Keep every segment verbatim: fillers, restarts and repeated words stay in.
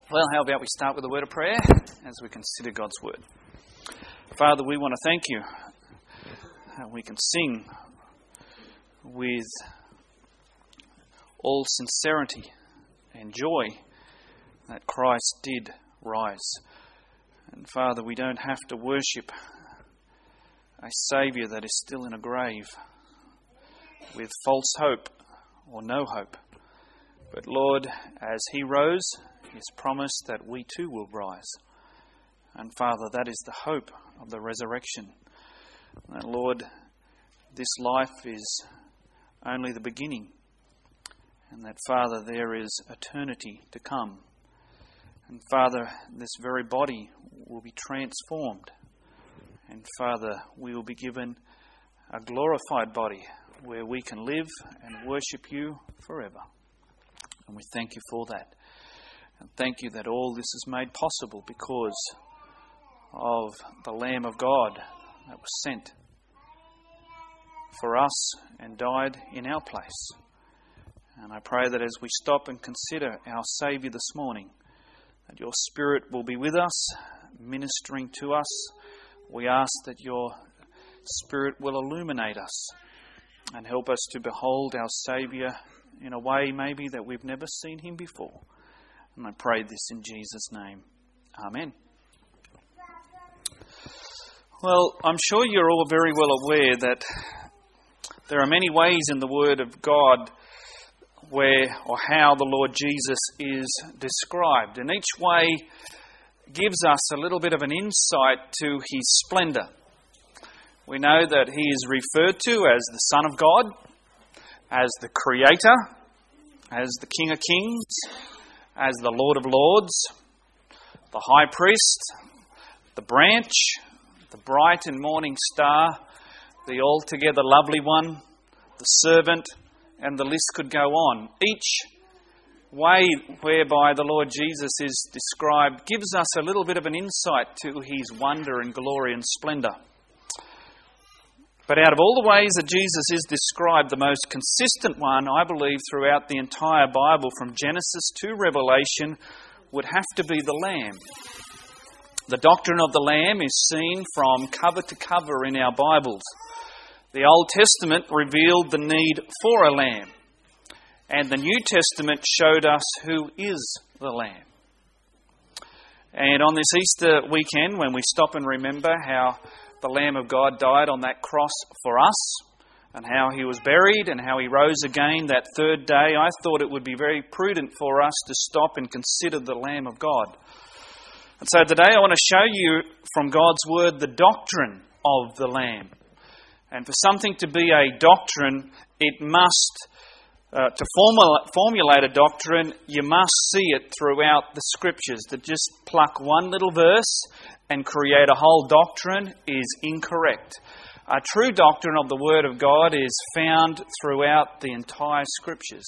Well, how about we start with a word of prayer as we consider God's word. Father, we want to thank you. We can sing with all sincerity and joy that Christ did rise. And Father, we don't have to worship a Saviour that is still in a grave with false hope or no hope. But Lord, as He rose, He's promised that we too will rise. And Father, that is the hope of the resurrection. And Lord, this life is only the beginning. And that, Father, there is eternity to come. And Father, this very body will be transformed. And Father, we will be given a glorified body where we can live and worship you forever. And we thank you for that. And thank you that all this is made possible because of the Lamb of God that was sent for us and died in our place. And I pray that as we stop and consider our Saviour this morning, that your Spirit will be with us, ministering to us. We ask that your Spirit will illuminate us and help us to behold our Saviour in a way maybe that we've never seen him before. And I pray this in Jesus' name. Amen. Well, I'm sure you're all very well aware that there are many ways in the Word of God where or how the Lord Jesus is described. And each way gives us a little bit of an insight to his splendour. We know that he is referred to as the Son of God, as the Creator, as the King of Kings, as the Lord of Lords, the High Priest, the Branch, the bright and morning star, the altogether lovely one, the servant, and the list could go on. Each way whereby the Lord Jesus is described gives us a little bit of an insight to his wonder and glory and splendour. But out of all the ways that Jesus is described, the most consistent one, I believe, throughout the entire Bible, from Genesis to Revelation, would have to be the Lamb. The doctrine of the Lamb is seen from cover to cover in our Bibles. The Old Testament revealed the need for a lamb, and the New Testament showed us who is the Lamb. And on this Easter weekend, when we stop and remember how the Lamb of God died on that cross for us, and how he was buried, and how he rose again that third day, I thought it would be very prudent for us to stop and consider the Lamb of God. And so today I want to show you from God's Word the doctrine of the Lamb. And for something to be a doctrine, it must, uh, to formula, formulate a doctrine, you must see it throughout the Scriptures. To just pluck one little verse and create a whole doctrine is incorrect. A true doctrine of the Word of God is found throughout the entire Scriptures.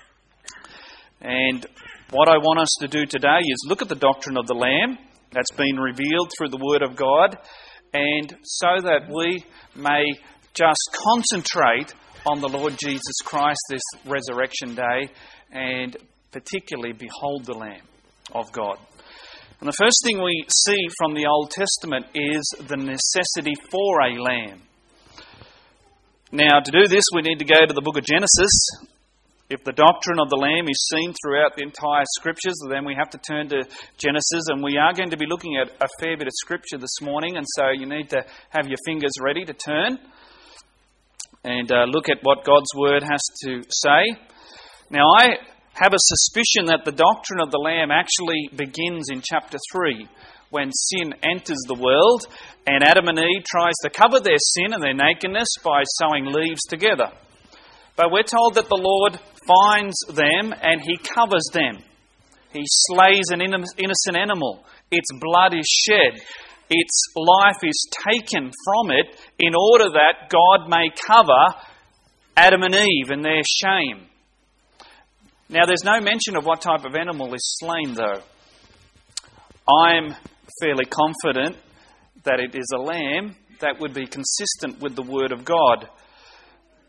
And what I want us to do today is look at the doctrine of the Lamb that's been revealed through the Word of God, and so that we may just concentrate on the Lord Jesus Christ this resurrection day, and particularly behold the Lamb of God. And the first thing we see from the Old Testament is the necessity for a lamb. Now, to do this, we need to go to the book of Genesis. If the doctrine of the Lamb is seen throughout the entire Scriptures, then we have to turn to Genesis, and we are going to be looking at a fair bit of Scripture this morning, and so you need to have your fingers ready to turn and uh, look at what God's Word has to say. Now, I have a suspicion that the doctrine of the Lamb actually begins in chapter three, when sin enters the world and Adam and Eve tries to cover their sin and their nakedness by sewing leaves together. But we're told that the Lord finds them and he covers them. He slays an innocent animal. Its blood is shed. Its life is taken from it in order that God may cover Adam and Eve and their shame. Now, there's no mention of what type of animal is slain, though. I'm fairly confident that it is a lamb that would be consistent with the Word of God.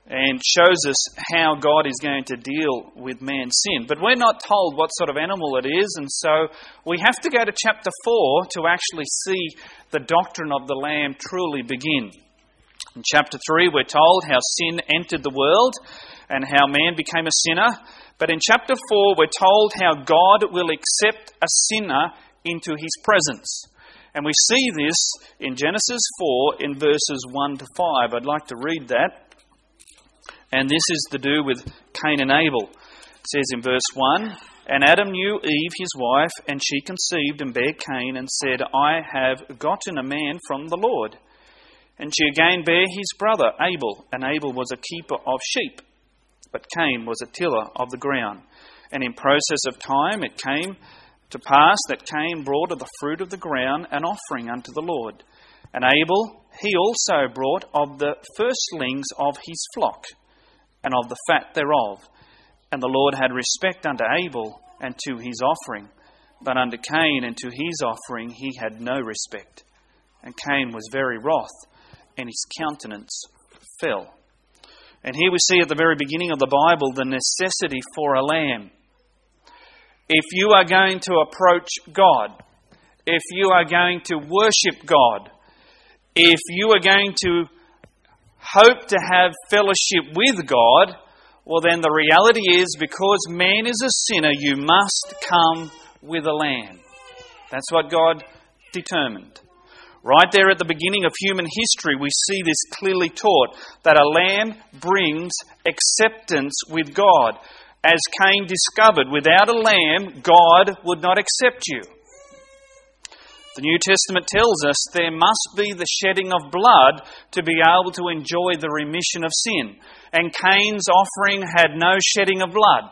and shows us how God is going to deal with man's sin. But we're not told what sort of animal it is, and so we have to go to chapter four to actually see the doctrine of the Lamb truly begin. In chapter three, we're told how sin entered the world and how man became a sinner. But in chapter four, we're told how God will accept a sinner into his presence. And we see this in Genesis four in verses one to five. I'd like to read that. And this is to do with Cain and Abel. It says in verse one, "And Adam knew Eve his wife, and she conceived and bare Cain, and said, I have gotten a man from the Lord. And she again bare his brother Abel, and Abel was a keeper of sheep, but Cain was a tiller of the ground. And in process of time it came to pass that Cain brought of the fruit of the ground an offering unto the Lord. And Abel, he also brought of the firstlings of his flock, and of the fat thereof. And the Lord had respect unto Abel and to his offering, but unto Cain and to his offering he had no respect. And Cain was very wroth, and his countenance fell." And here we see at the very beginning of the Bible the necessity for a lamb. If you are going to approach God, if you are going to worship God, if you are going to hope to have fellowship with God, well then the reality is, because man is a sinner, you must come with a lamb. That's what God determined. Right there at the beginning of human history, we see this clearly taught, that a lamb brings acceptance with God. As Cain discovered, without a lamb, God would not accept you. The New Testament tells us there must be the shedding of blood to be able to enjoy the remission of sin. And Cain's offering had no shedding of blood.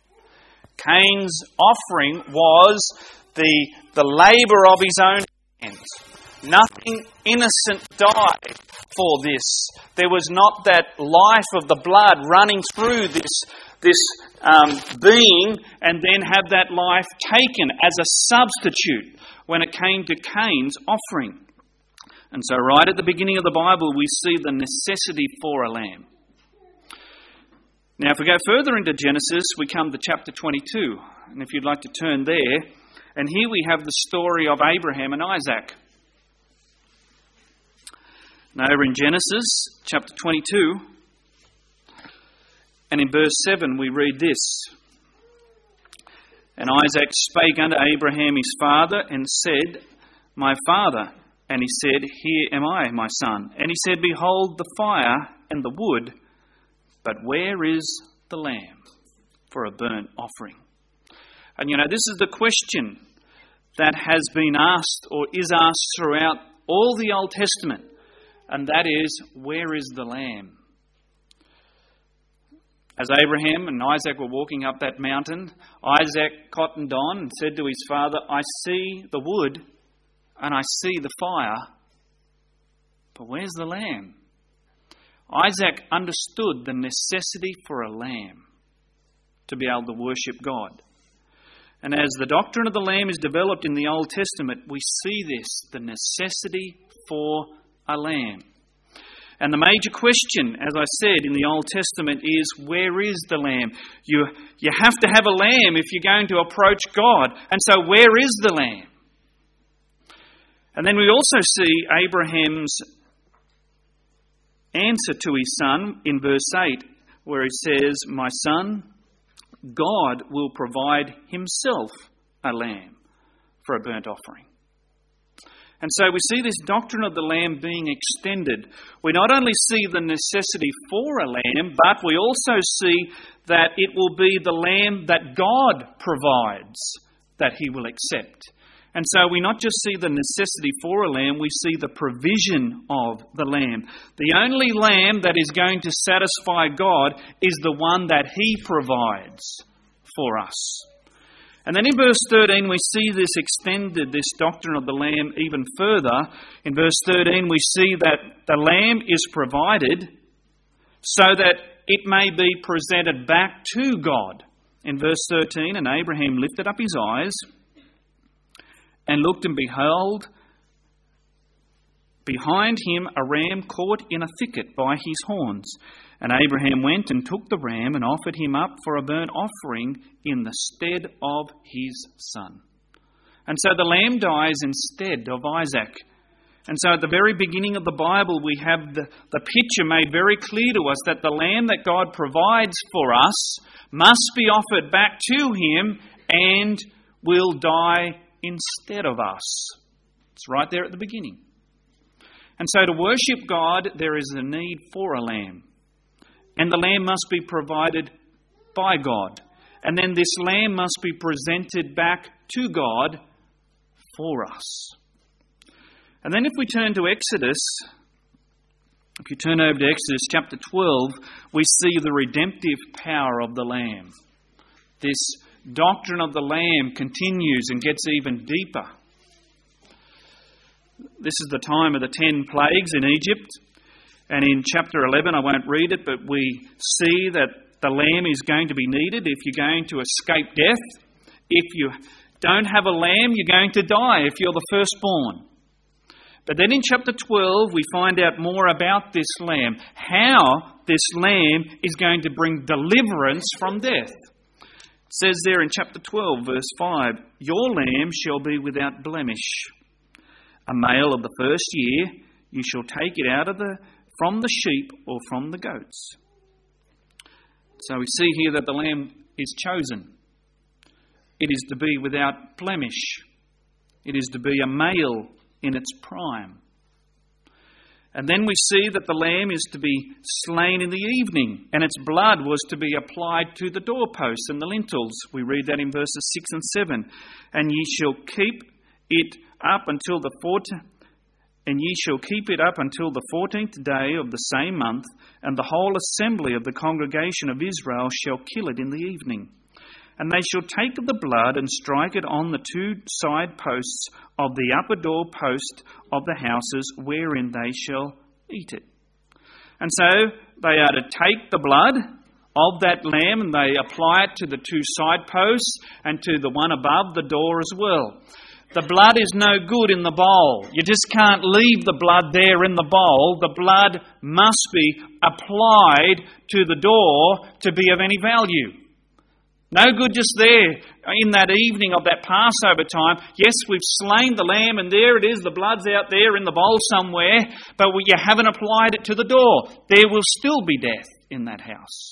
Cain's offering was the, the labour of his own hands. Nothing innocent died for this. There was not that life of the blood running through this, this um, being and then have that life taken as a substitute when it came to Cain's offering. And so right at the beginning of the Bible, we see the necessity for a lamb. Now, if we go further into Genesis, we come to chapter twenty-two. And if you'd like to turn there, and here we have the story of Abraham and Isaac. Now, over in Genesis chapter twenty-two, and in verse seven, we read this. "And Isaac spake unto Abraham his father, and said, My father. And he said, Here am I, my son. And he said, Behold the fire and the wood, but where is the lamb for a burnt offering?" And you know, this is the question that has been asked or is asked throughout all the Old Testament. And that is, where is the lamb? As Abraham and Isaac were walking up that mountain, Isaac cottoned on and said to his father, I see the wood and I see the fire, but where's the lamb? Isaac understood the necessity for a lamb to be able to worship God. And as the doctrine of the lamb is developed in the Old Testament, we see this, the necessity for a lamb. And the major question, as I said, in the Old Testament is, where is the lamb? You, you have to have a lamb if you're going to approach God. And so where is the lamb? And then we also see Abraham's answer to his son in verse eight, where he says, My son, God will provide himself a lamb for a burnt offering. And so we see this doctrine of the lamb being extended. We not only see the necessity for a lamb, but we also see that it will be the lamb that God provides that he will accept. And so we not just see the necessity for a lamb, we see the provision of the lamb. The only lamb that is going to satisfy God is the one that he provides for us. And then in verse thirteen, we see this extended, this doctrine of the lamb even further. In verse thirteen, we see that the lamb is provided so that it may be presented back to God. In verse thirteen, and Abraham lifted up his eyes and looked, and behold, behind him a ram caught in a thicket by his horns. And Abraham went and took the ram and offered him up for a burnt offering in the stead of his son. And so the lamb dies instead of Isaac. And so at the very beginning of the Bible, we have the, the picture made very clear to us that the lamb that God provides for us must be offered back to him and will die instead of us. It's right there at the beginning. And so to worship God, there is a need for a lamb. And the lamb must be provided by God. And then this lamb must be presented back to God for us. And then if we turn to Exodus, if you turn over to Exodus chapter twelve, we see the redemptive power of the lamb. This doctrine of the lamb continues and gets even deeper. This is the time of the ten plagues in Egypt. And in chapter eleven, I won't read it, but we see that the lamb is going to be needed if you're going to escape death. If you don't have a lamb, you're going to die if you're the firstborn. But then in chapter twelve, we find out more about this lamb, how this lamb is going to bring deliverance from death. It says there in chapter twelve, verse five, "Your lamb shall be without blemish. A male of the first year, you shall take it out of the from the sheep or from the goats." So we see here that the lamb is chosen. It is to be without blemish. It is to be a male in its prime. And then we see that the lamb is to be slain in the evening, and its blood was to be applied to the doorposts and the lintels. We read that in verses six and seven. "And ye shall keep it up until the fourteenth, and ye shall keep it up until the fourteenth day of the same month, and the whole assembly of the congregation of Israel shall kill it in the evening. And they shall take of the blood and strike it on the two side posts of the upper door post of the houses wherein they shall eat it." And so they are to take the blood of that lamb and they apply it to the two side posts and to the one above the door as well. The blood is no good in the bowl. You just can't leave the blood there in the bowl. The blood must be applied to the door to be of any value. No good just there in that evening of that Passover time. Yes, we've slain the lamb and there it is, the blood's out there in the bowl somewhere, but you haven't applied it to the door. There will still be death in that house.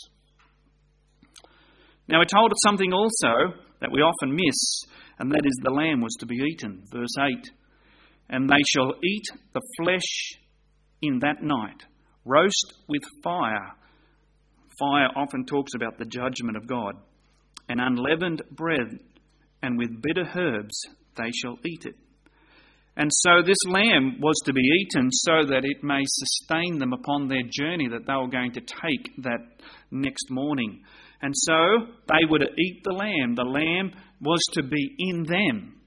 Now we're told of something also that we often miss, and that is the lamb was to be eaten. Verse eight, "And they shall eat the flesh in that night, roast with fire." Fire often talks about the judgment of God. "And unleavened bread, and with bitter herbs they shall eat it." And so this lamb was to be eaten so that it may sustain them upon their journey that they were going to take that next morning. And so they were to eat the lamb. The lamb was to be in them.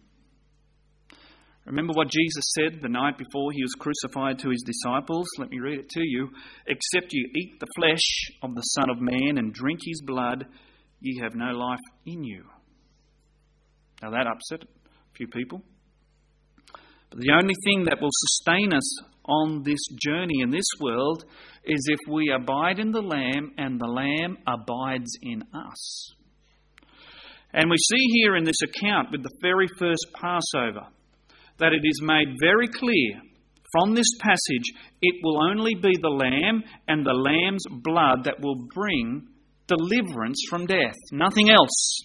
Remember what Jesus said the night before he was crucified to his disciples? Let me read it to you. "Except you eat the flesh of the Son of Man and drink his blood, ye have no life in you." Now that upset a few people. But the only thing that will sustain us on this journey in this world is if we abide in the Lamb and the Lamb abides in us. And we see here in this account with the very first Passover that it is made very clear from this passage it will only be the Lamb and the Lamb's blood that will bring deliverance from death. Nothing else.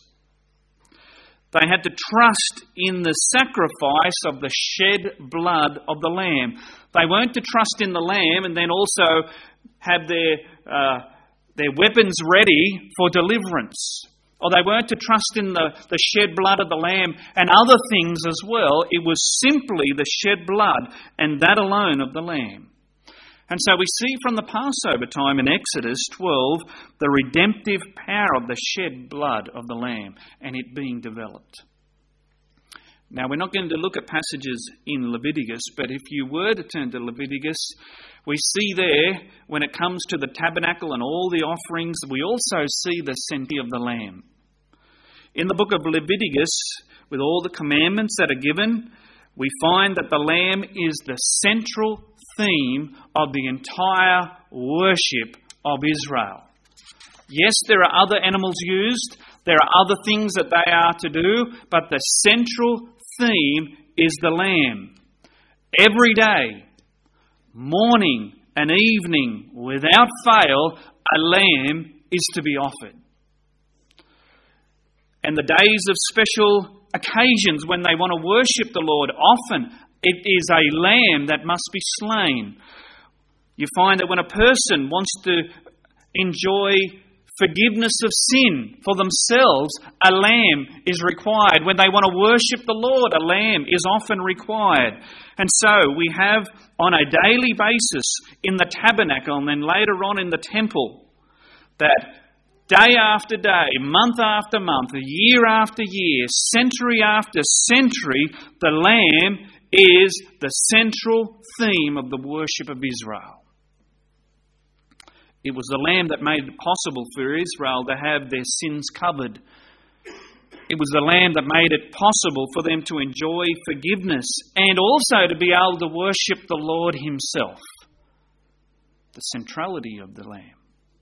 They had to trust in the sacrifice of the shed blood of the Lamb. They weren't to trust in the Lamb and then also have their uh, their weapons ready for deliverance. Or they weren't to trust in the, the shed blood of the Lamb and other things as well. It was simply the shed blood and that alone of the Lamb. And so we see from the Passover time in Exodus twelve the redemptive power of the shed blood of the Lamb and it being developed. Now we're not going to look at passages in Leviticus, but if you were to turn to Leviticus, we see there when it comes to the tabernacle and all the offerings, we also see the century of the Lamb. In the book of Leviticus, with all the commandments that are given, we find that the Lamb is the central theme of the entire worship of Israel. Yes, there are other animals used. There are other things that they are to do. But the central theme is the lamb. Every day, morning and evening, without fail, a lamb is to be offered. And the days of special occasions when they want to worship the Lord, often it is a lamb that must be slain. You find that when a person wants to enjoy forgiveness of sin for themselves, a lamb is required. When they want to worship the Lord, a lamb is often required. And so we have on a daily basis in the tabernacle and then later on in the temple that day after day, month after month, year after year, century after century, the lamb is the central theme of the worship of Israel. It was the lamb that made it possible for Israel to have their sins covered. It was the lamb that made it possible for them to enjoy forgiveness and also to be able to worship the Lord Himself. The centrality of the lamb.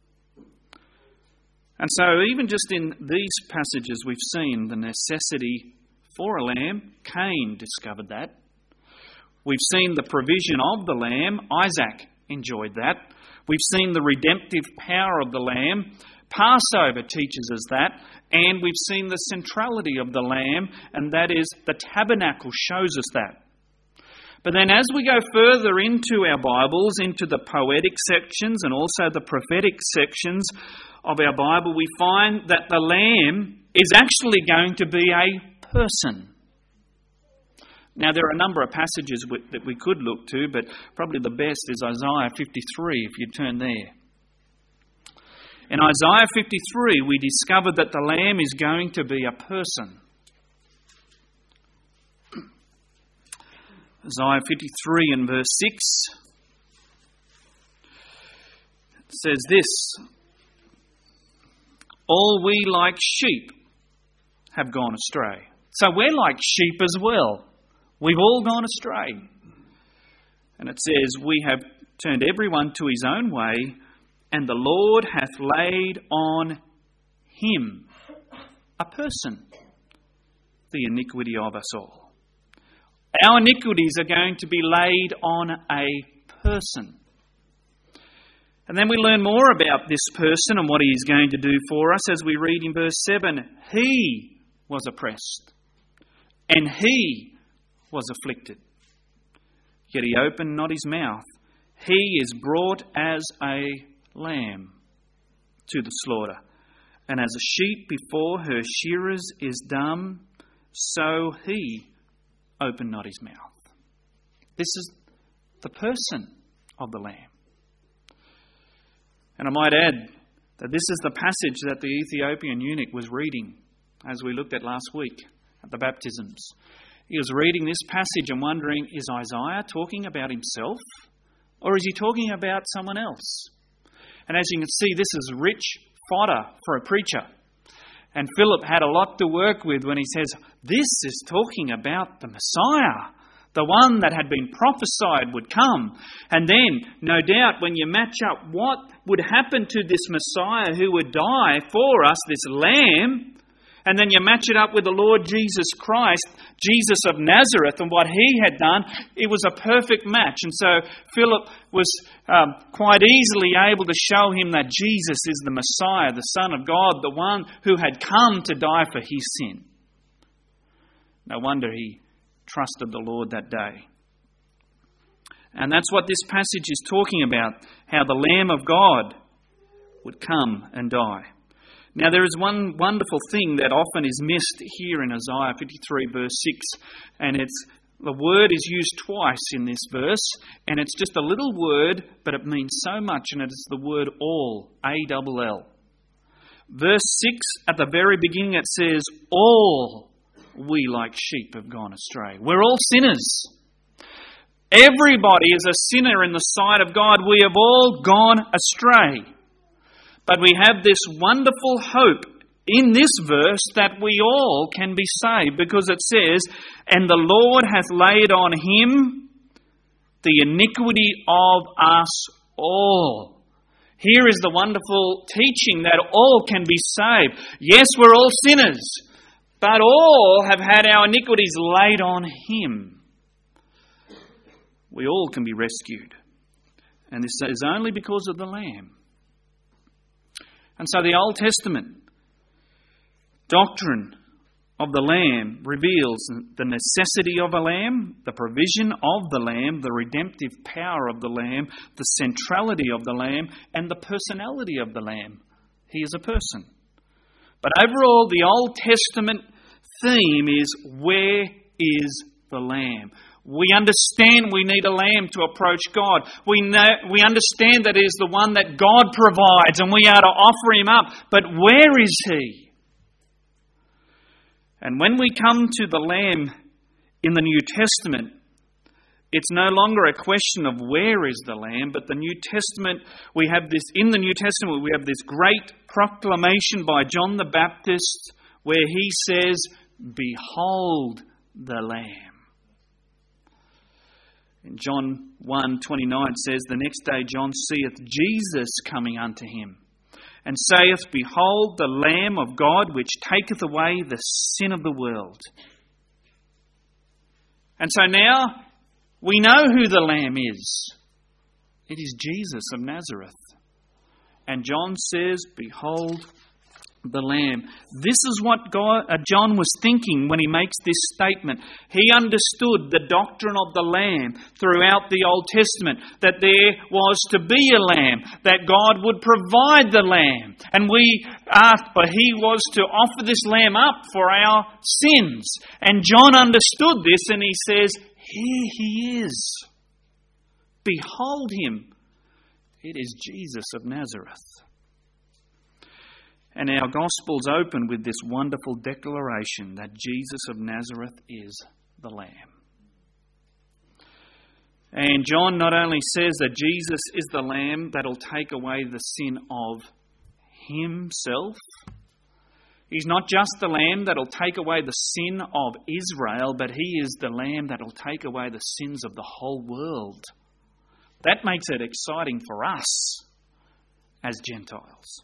And so even just in these passages we've seen the necessity for a lamb. Cain discovered that. We've seen the provision of the lamb. Isaac enjoyed that. We've seen the redemptive power of the lamb. Passover teaches us that. And we've seen the centrality of the lamb, and that is the tabernacle shows us that. But then as we go further into our Bibles, into the poetic sections and also the prophetic sections of our Bible, we find that the lamb is actually going to be a person. Now, there are a number of passages that we could look to, but probably the best is Isaiah fifty-three, if you turn there. In Isaiah fifty-three, we discover that the lamb is going to be a person. Isaiah fifty-three and verse six says this: all we like sheep have gone astray. So we're like sheep as well. We've all gone astray. And it says, we have turned everyone to his own way, and the Lord hath laid on him, a person, the iniquity of us all. Our iniquities are going to be laid on a person. And then we learn more about this person and what he is going to do for us as we read in verse seven. He was oppressed, and he was afflicted, yet he opened not his mouth. He is brought as a lamb to the slaughter, and as a sheep before her shearers is dumb, so he opened not his mouth. This is the person of the Lamb. And I might add that this is the passage that the Ethiopian eunuch was reading as we looked at last week at the baptisms. He was reading this passage and wondering, is Isaiah talking about himself or is he talking about someone else? And as you can see, this is rich fodder for a preacher. And Philip had a lot to work with when he says, this is talking about the Messiah, the one that had been prophesied would come. And then, no doubt, when you match up what would happen to this Messiah who would die for us, this Lamb, and then you match it up with the Lord Jesus Christ, Jesus of Nazareth, and what he had done, it was a perfect match. And so Philip was um, quite easily able to show him that Jesus is the Messiah, the Son of God, the one who had come to die for his sin. No wonder he trusted the Lord that day. And that's what this passage is talking about, how the Lamb of God would come and die. Now, there is one wonderful thing that often is missed here in Isaiah fifty-three, verse six, and it's the word is used twice in this verse, and it's just a little word, but it means so much, and it is the word all, A L L. Verse six, at the very beginning, it says, all we like sheep have gone astray. We're all sinners. Everybody is a sinner in the sight of God. We have all gone astray. But we have this wonderful hope in this verse that we all can be saved, because it says, and the Lord hath laid on him the iniquity of us all. Here is the wonderful teaching that all can be saved. Yes, we're all sinners, but all have had our iniquities laid on him. We all can be rescued. And this is only because of the Lamb. And so the Old Testament doctrine of the Lamb reveals the necessity of a lamb, the provision of the lamb, the redemptive power of the lamb, the centrality of the lamb, and the personality of the lamb. He is a person. But overall, the Old Testament theme is, where is the lamb? We understand we need a lamb to approach God. We know, we understand that it is the one that God provides and we are to offer him up. But where is he? And when we come to the Lamb in the New Testament, it's no longer a question of where is the Lamb, but the New Testament, we have this, in the New Testament, we have this great proclamation by John the Baptist where he says, "Behold the Lamb." In John one twenty-nine says, "The next day John seeth Jesus coming unto him, and saith, Behold the Lamb of God, which taketh away the sin of the world." And so now we know who the Lamb is. It is Jesus of Nazareth. And John says, "Behold the Lamb." This is what God, uh, John was thinking when he makes this statement. He understood the doctrine of the Lamb throughout the Old Testament, that there was to be a Lamb, that God would provide the Lamb. And we asked, but he was to offer this Lamb up for our sins. And John understood this and he says, "Here he is. Behold him. It is Jesus of Nazareth." And our Gospels open with this wonderful declaration that Jesus of Nazareth is the Lamb. And John not only says that Jesus is the Lamb that will take away the sin of himself. He's not just the Lamb that will take away the sin of Israel, but he is the Lamb that will take away the sins of the whole world. That makes it exciting for us as Gentiles.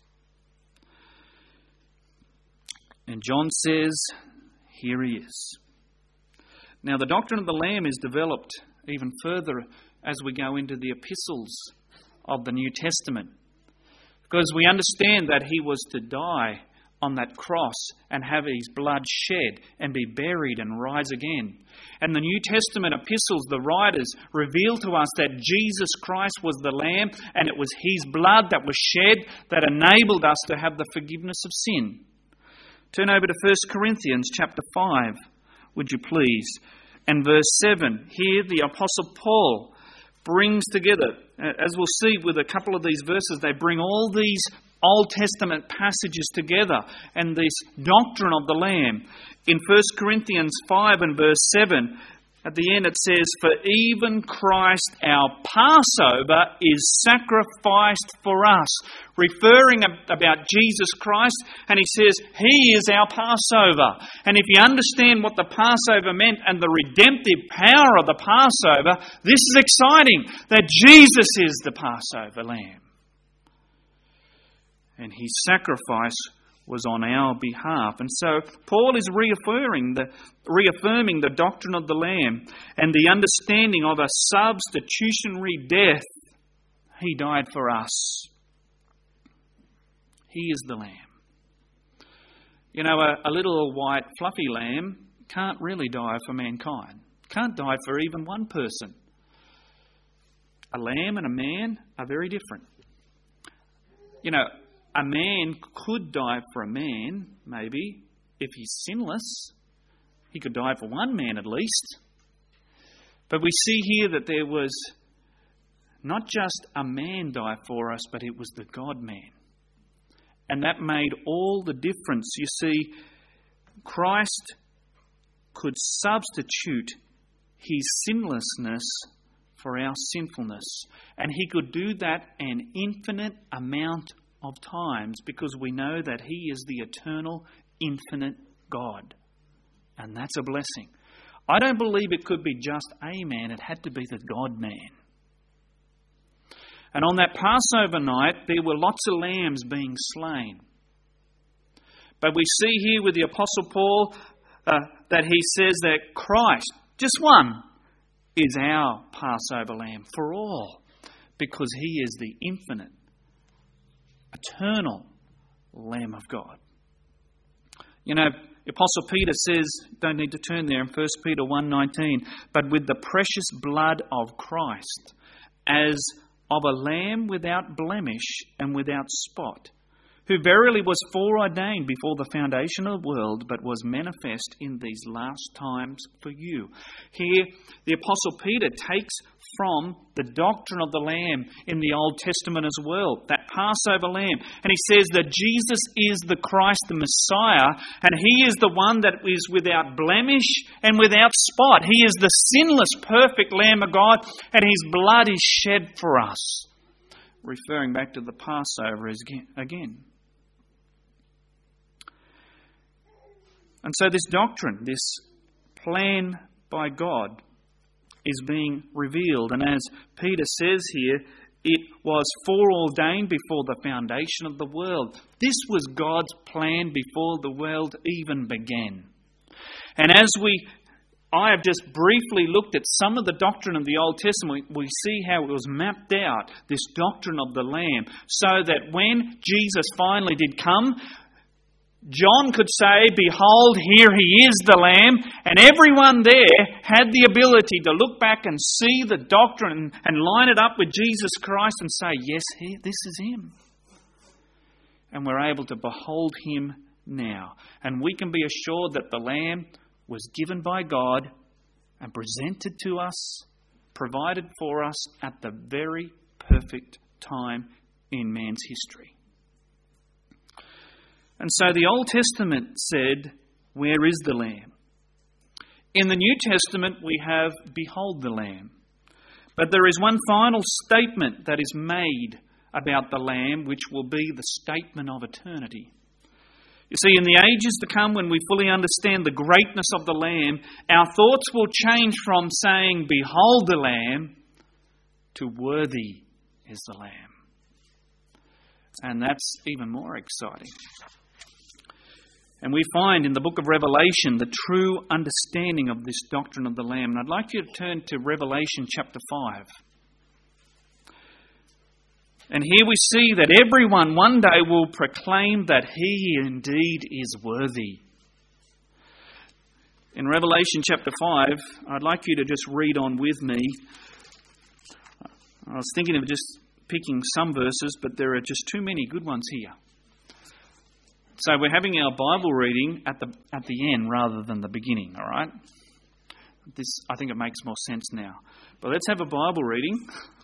And John says, here he is. Now the doctrine of the Lamb is developed even further as we go into the epistles of the New Testament. Because we understand that he was to die on that cross and have his blood shed and be buried and rise again. And the New Testament epistles, the writers, reveal to us that Jesus Christ was the Lamb and it was his blood that was shed that enabled us to have the forgiveness of sin. Turn over to First Corinthians chapter five, would you please? And verse seven. Here the Apostle Paul brings together, as we'll see with a couple of these verses, they bring all these Old Testament passages together and this doctrine of the Lamb. In First Corinthians five and verse seven, at the end it says, "For even Christ our Passover is sacrificed for us," referring about Jesus Christ, and he says, he is our Passover. And if you understand what the Passover meant and the redemptive power of the Passover, this is exciting, that Jesus is the Passover Lamb. And his sacrifice was on our behalf. And so Paul is reaffirming the, reaffirming the doctrine of the Lamb and the understanding of a substitutionary death. He died for us. He is the Lamb. You know, a, a little white fluffy lamb can't really die for mankind. Can't die for even one person. A lamb and a man are very different. You know, a man could die for a man, maybe, if he's sinless. He could die for one man at least. But we see here that there was not just a man die for us, but it was the God-man. And that made all the difference. You see, Christ could substitute his sinlessness for our sinfulness. And he could do that an infinite amount of times, because we know that he is the eternal, infinite God. And that's a blessing. I don't believe it could be just a man. It had to be the God-man. And on that Passover night, there were lots of lambs being slain. But we see here with the Apostle Paul uh, that he says that Christ, just one, is our Passover lamb for all, because he is the infinite, eternal Lamb of God. You know, Apostle Peter says, don't need to turn there, in First Peter one nineteen, but with the precious blood of Christ, as of a lamb without blemish and without spot, who verily was foreordained before the foundation of the world, but was manifest in these last times for you. Here, the Apostle Peter takes from the doctrine of the Lamb in the Old Testament as well, that Passover Lamb. And he says that Jesus is the Christ, the Messiah, and he is the one that is without blemish and without spot. He is the sinless, perfect Lamb of God, and his blood is shed for us. Referring back to the Passover again. And so this doctrine, this plan by God, is being revealed. And as Peter says here, it was foreordained before the foundation of the world. This was God's plan before the world even began. And as we, I have just briefly looked at some of the doctrine of the Old Testament, we see how it was mapped out, this doctrine of the Lamb, so that when Jesus finally did come, John could say, behold, here he is, the Lamb, and everyone there had the ability to look back and see the doctrine and line it up with Jesus Christ and say, yes, he, this is him. And we're able to behold him now. And we can be assured that the Lamb was given by God and presented to us, provided for us at the very perfect time in man's history. And so the Old Testament said, where is the Lamb? In the New Testament we have, behold the Lamb. But there is one final statement that is made about the Lamb, which will be the statement of eternity. You see, in the ages to come, when we fully understand the greatness of the Lamb, our thoughts will change from saying, behold the Lamb, to worthy is the Lamb. And that's even more exciting. And we find in the book of Revelation the true understanding of this doctrine of the Lamb. And I'd like you to turn to Revelation chapter five. And here we see that everyone one day will proclaim that he indeed is worthy. In Revelation chapter five, I'd like you to just read on with me. I was thinking of just picking some verses, but there are just too many good ones here. So we're having our Bible reading at the at the end rather than the beginning, all right? This, I think it makes more sense now. But let's have a Bible reading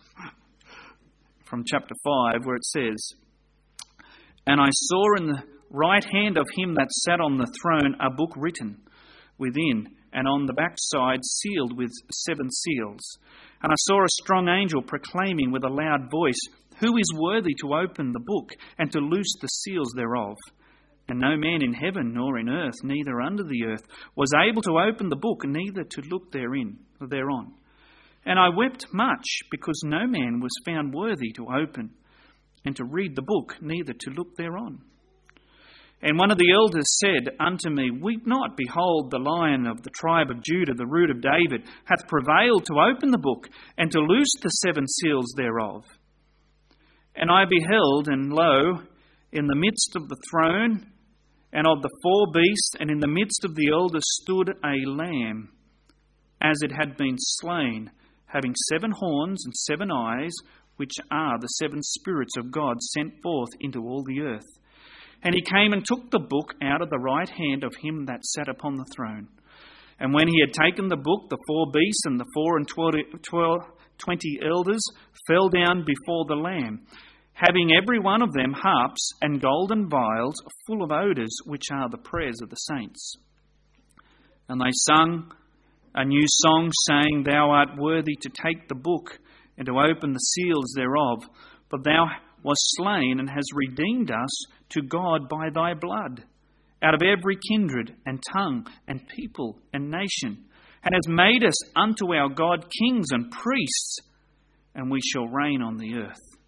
from chapter five where it says, and I saw in the right hand of him that sat on the throne a book written within, and on the backside sealed with seven seals. And I saw a strong angel proclaiming with a loud voice, who is worthy to open the book and to loose the seals thereof? And no man in heaven nor in earth, neither under the earth, was able to open the book, neither to look therein, thereon. And I wept much, because no man was found worthy to open and to read the book, neither to look thereon. And one of the elders said unto me, weep not, behold, the Lion of the tribe of Judah, the Root of David, hath prevailed to open the book and to loose the seven seals thereof. And I beheld, and lo, in the midst of the throne and of the four beasts, and in the midst of the elders stood a lamb, as it had been slain, having seven horns and seven eyes, which are the seven spirits of God sent forth into all the earth. And he came and took the book out of the right hand of him that sat upon the throne. And when he had taken the book, the four beasts and the four and twenty elders fell down before the Lamb, having every one of them harps and golden vials full of odours, which are the prayers of the saints. And they sung a new song, saying, thou art worthy to take the book and to open the seals thereof, for thou wast slain and hast redeemed us to God by thy blood, out of every kindred and tongue and people and nation, and hast made us unto our God kings and priests, and we shall reign on the earth.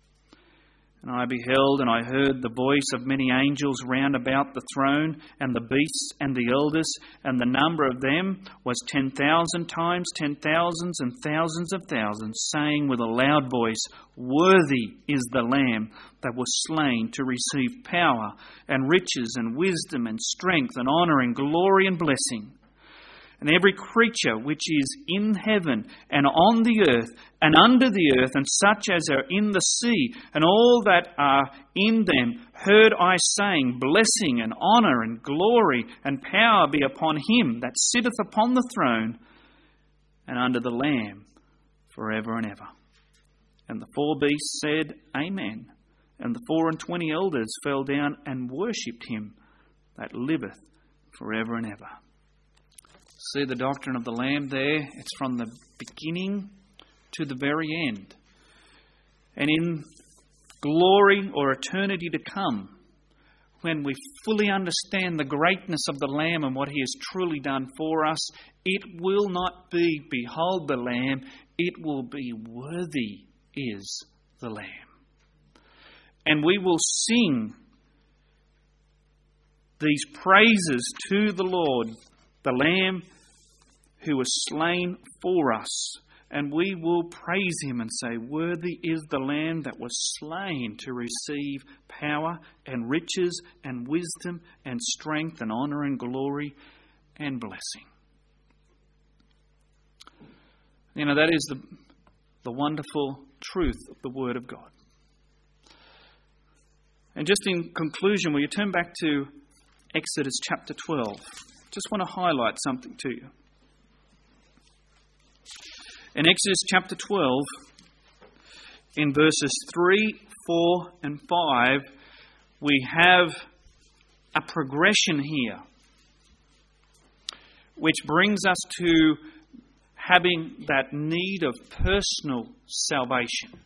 And I beheld, and I heard the voice of many angels round about the throne, and the beasts and the elders, and the number of them was ten thousand times ten thousands and thousands of thousands, saying with a loud voice, Worthy is the Lamb that was slain to receive power and riches and wisdom and strength and honour and glory and blessing. And every creature which is in heaven and on the earth and under the earth, and such as are in the sea, and all that are in them, heard I saying, Blessing and honour and glory and power be upon him that sitteth upon the throne and under the Lamb for ever and ever. And the four beasts said, Amen. And the four and twenty elders fell down and worshipped him that liveth for ever and ever. See the doctrine of the Lamb there? It's from the beginning to the very end. And in glory or eternity to come, when we fully understand the greatness of the Lamb and what he has truly done for us, it will not be, Behold the Lamb, it will be, Worthy is the Lamb. And we will sing these praises to the Lord, the Lamb who was slain for us. And we will praise him and say, Worthy is the Lamb that was slain to receive power and riches and wisdom and strength and honour and glory and blessing. You know, that is the, the wonderful truth of the Word of God. And just in conclusion, will you turn back to Exodus chapter twelve? Just want to highlight something to you. In Exodus chapter twelve, in verses three, four and five, we have a progression here which brings us to having that need of personal salvation.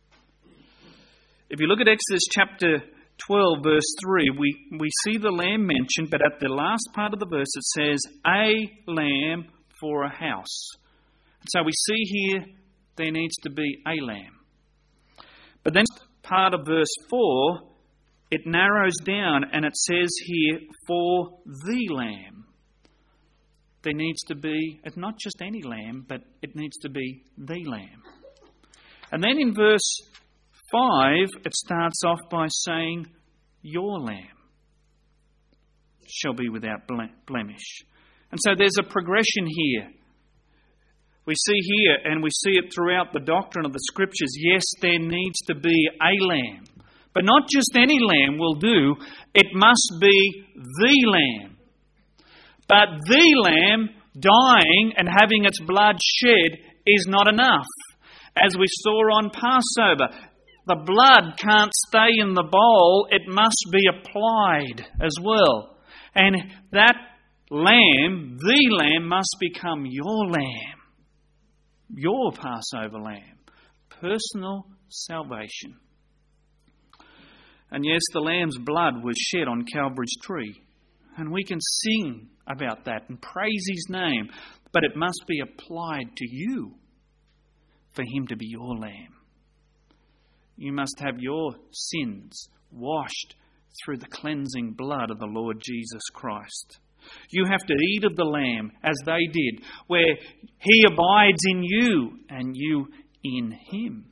If you look at Exodus chapter twelve, verse three, we, we see the lamb mentioned, but at the last part of the verse it says, a lamb for a house. So we see here there needs to be a lamb. But then part of verse four, it narrows down and it says here, for the lamb. There needs to be, it's not just any lamb, but it needs to be the lamb. And then in verse five, it starts off by saying, your lamb shall be without blemish. And so there's a progression here. We see here, and we see it throughout the doctrine of the Scriptures, yes, there needs to be a lamb. But not just any lamb will do. It must be the lamb. But the lamb dying and having its blood shed is not enough. As we saw on Passover, the blood can't stay in the bowl. It must be applied as well. And that lamb, the lamb, must become your lamb. Your Passover lamb. Personal salvation. And yes, the lamb's blood was shed on Calvary's tree. And we can sing about that and praise his name. But it must be applied to you for him to be your lamb. You must have your sins washed through the cleansing blood of the Lord Jesus Christ. You have to eat of the lamb as they did, where he abides in you and you in him.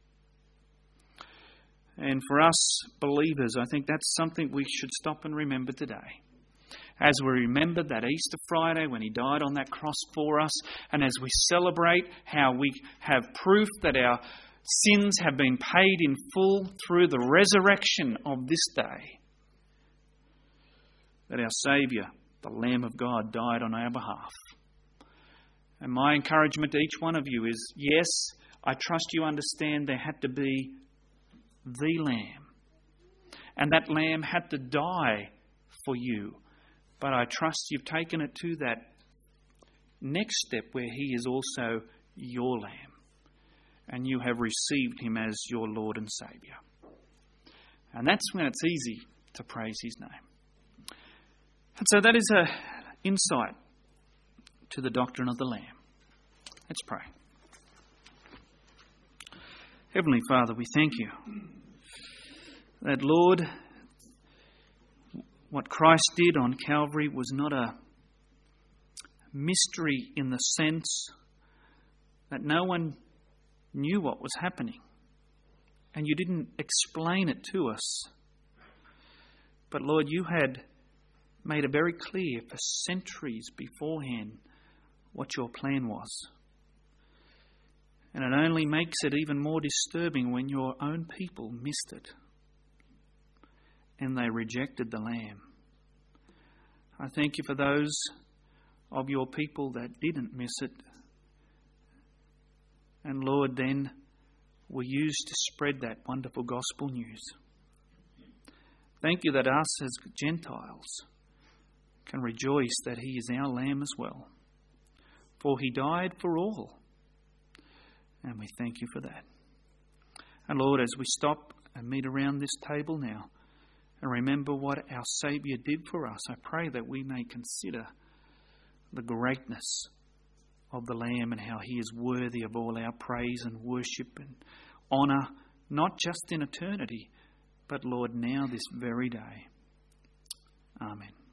And for us believers, I think that's something we should stop and remember today. As we remember that Easter Friday when he died on that cross for us, and as we celebrate how we have proof that our sins have been paid in full through the resurrection of this day, that our Saviour, the Lamb of God, died on our behalf. And my encouragement to each one of you is, yes, I trust you understand there had to be the Lamb. And that Lamb had to die for you. But I trust you've taken it to that next step where he is also your Lamb. And you have received him as your Lord and Saviour. And that's when it's easy to praise his name. And so that is an insight to the doctrine of the Lamb. Let's pray. Heavenly Father, we thank you That, Lord, what Christ did on Calvary was not a mystery in the sense that no one knew what was happening and you didn't explain it to us. But Lord, you had made it very clear for centuries beforehand what your plan was. And it only makes it even more disturbing when your own people missed it and they rejected the Lamb. I thank you for those of your people that didn't miss it. And Lord, then were used to spread that wonderful gospel news. Thank you that us as Gentiles can rejoice that he is our Lamb as well. For he died for all. And we thank you for that. And Lord, as we stop and meet around this table now and remember what our Saviour did for us, I pray that we may consider the greatness of the Lamb and how he is worthy of all our praise and worship and honour, not just in eternity, but Lord, now this very day. Amen.